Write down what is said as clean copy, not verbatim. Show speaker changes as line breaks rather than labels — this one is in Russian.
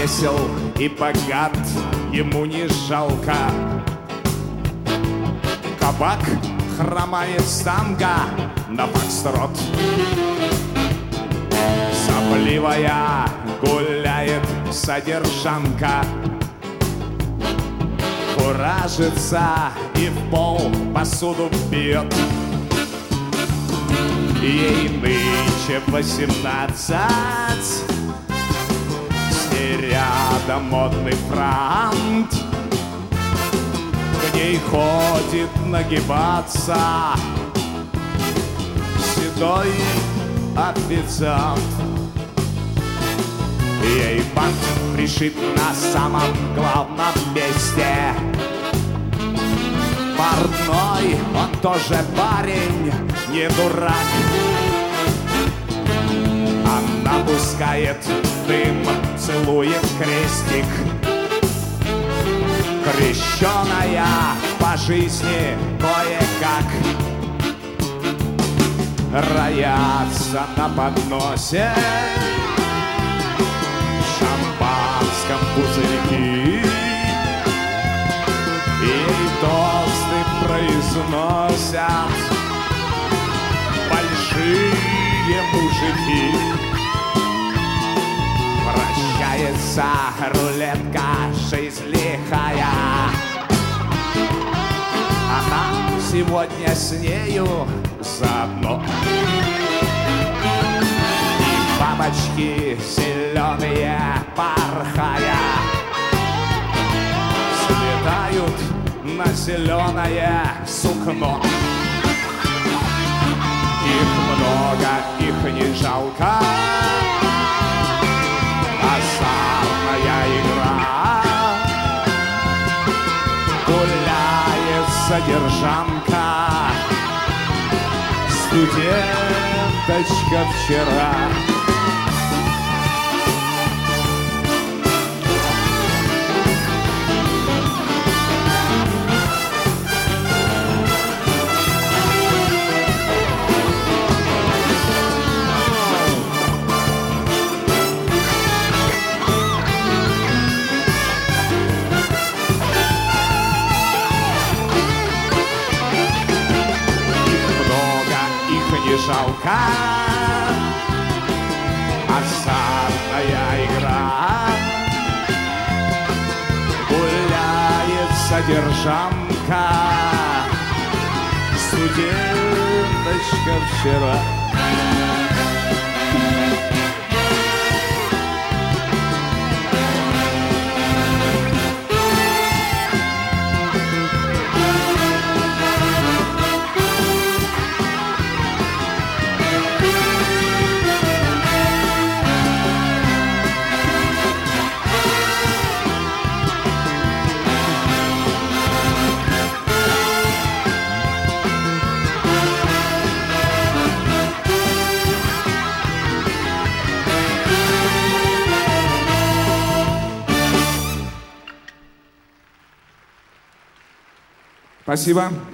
весел и богат, ему не жалко. Кабак хромает с танго на фокстрот. Сопливая гуляет содержанка, куражится и в пол посуду бьет. Ей нынче 18, с ней рядом модный франт. К ней ходит нагибаться седой официант. Ей бант пришит на самом главном месте. Портной, он тоже парень, не дурак. Она пускает дым, целует крестик. Крещеная по жизни кое-как. Роятся на подносе в шампанском пузырьки. Ей тосты произносят большие мужики. Вращается рулетка, жизнь лихая. Ага, сегодня с нею заодно. И бабочки зеленые, порхая, слетают на зеленое сукно. Их много, их не жалко. Азартная игра. Гуляет содержанка, студенточка вчера. Не жалко. Азартная игра. Гуляет содержанка, студенточка вчера. Спасибо.